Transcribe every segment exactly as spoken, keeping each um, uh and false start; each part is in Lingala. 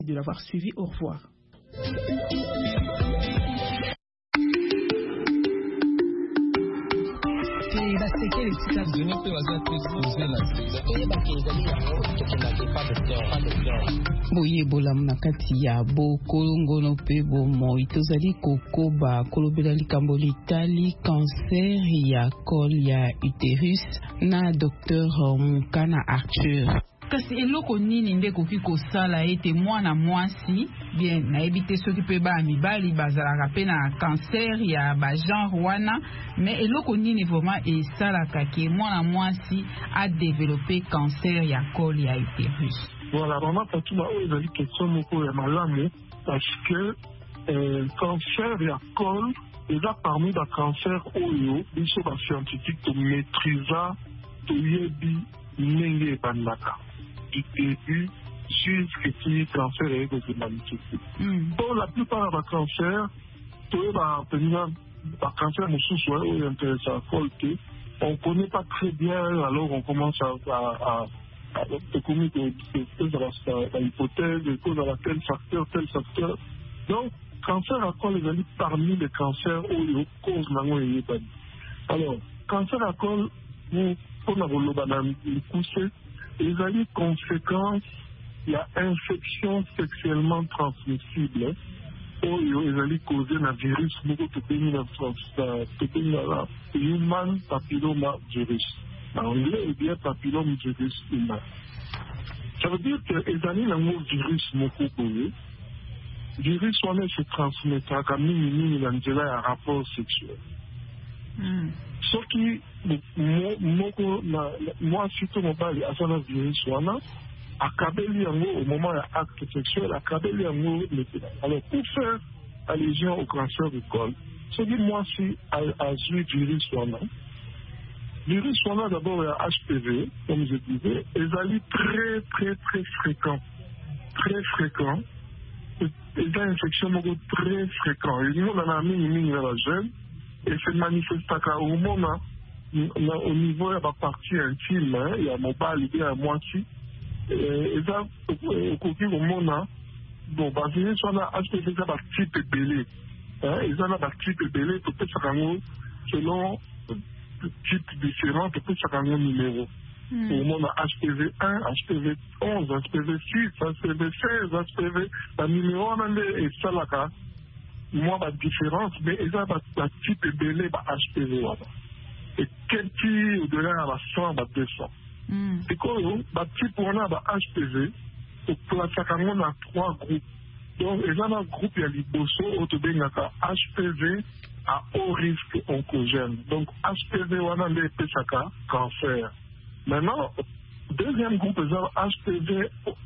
de l'avoir suivi. Au revoir. Boye bola mnakati ya bo kolongono pe bo mo itozali kokoba kolobela likambo litali cancer ya col ya utérus na docteur Mukana Arthur. Kasi eloko nini nde koki kosala ete mwana mwasi bien nayebi te soki pe ba mibali bazalaka pe na cancer ya ba genre wana, mais eloko nini vraiment esalaka ke mwana mwasi a développé cancer ya col ya utérus? Voilà, vraiment tout ba o ezali question moko ya malamu parce que euh, cancer ya col eza parmi ba cancer oyo biso ba scientifique to maîtrisa to yebi ndenge ebandaka du début jusqu'à ce que le cancer ait manifesté. Mm. Pour la plupart des cancers, tous les cancers sont intéressants. On ne connaît pas très bien, alors on commence à, à, à, à commettre l'hypothèse de cause à laquelle facteur, tel facteur. Donc, cancer à col est parmi les cancers où il y a cause de. Alors, cancer à col, pour nous pousser, les avis conséquences, il y a infection sexuellement transmissible. Ou il y a causé un virus, human papilloma virus. En anglais, il y a papilloma virus humain. Ça veut dire que les amis ont un virus beaucoup posé. Le virus se transmet à minimum un rapport sexuel. Ce qui, moi, surtout, mon père, à son virus, à Kabeli au moment de l'acte sexuel, à Kabeli alors pour faire allusion au cancer du col, ce qui, moi, si, à ce virus, le virus, d'abord, il y a H P V, comme je disais, et ça est très, très, très fréquent. Très fréquent. Et il y a une infection très fréquente. Et nous, on a mis une la jeune. Et se manifeste au moment au niveau de la partie intime, il y a mon bas l'idée à moitié. Et ça, au côté au moment, bon, basé sur la H P V, ça va type belé. Et ça va type belé, peut-être ça selon type différent, peut-être ça numéro. Au moment H P V un, H P V onze, H P V six, H P V seize, H P V, la numéro un est ça là. Moi, la différence, mais il y a un type de délai H P V. Et quel type de délai à cent, deux cents. Et quand le type on a H P V, on place à trois groupes. Donc, il y a un groupe, il y a l'Iboso, H P V à haut risque oncogène. Donc, H P V, on a des cancer. Maintenant, deuxième groupe, il y a H P V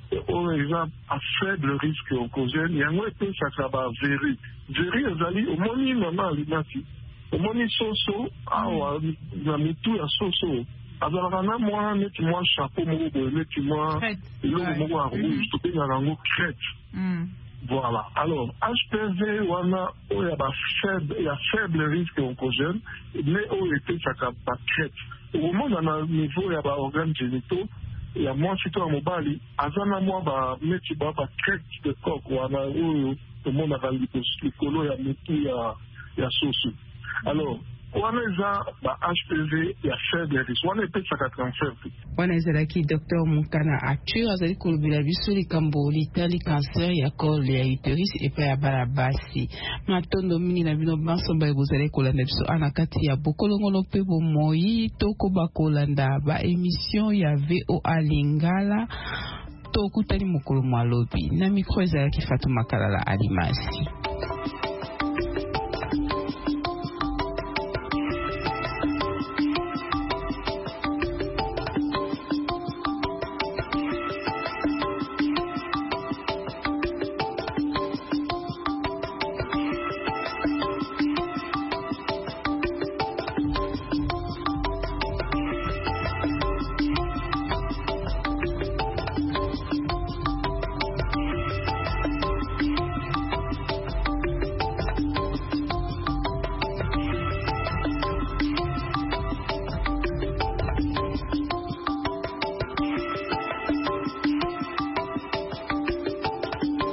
à faible risque oncogène. Il y a un peu ça va véri. Véri, il au moni maman l'inati. Au moni soso, ah ouais, la mitou à soso. Alors là, moi, net moi chapeau, moi, net moi, le moi rouge, tout est dans la crête. Voilà. Alors, H P V, on a, il y a faible, il y a faible risque oncogène, mais au été ça va crête. Au moment où on a niveau, il y a des organes génitaux. Il y a moi, si tu as un mobile, azana moi, bah, mais tu vas pas crête de coq, ou on a, ou, le monde a validé, le colo, il y a métier, il y a, il y a sauce. Alors, on a H P V, il y a faible risque. On a peut-être ça cancer. On a zalaki docteur Mukana Arthur, azali kolobela biso likambo litali cancer ya col ya utérus et pa ya balabasi. Matondo mingi na bino banso ba bozali kolanda biso ana kati ya bokolongono pe bo moyi toko ba kolanda ba émission ya V O A Lingala to kutani mokolo mwalobi na micro ezalaki Fatuma Kalala Alimasi.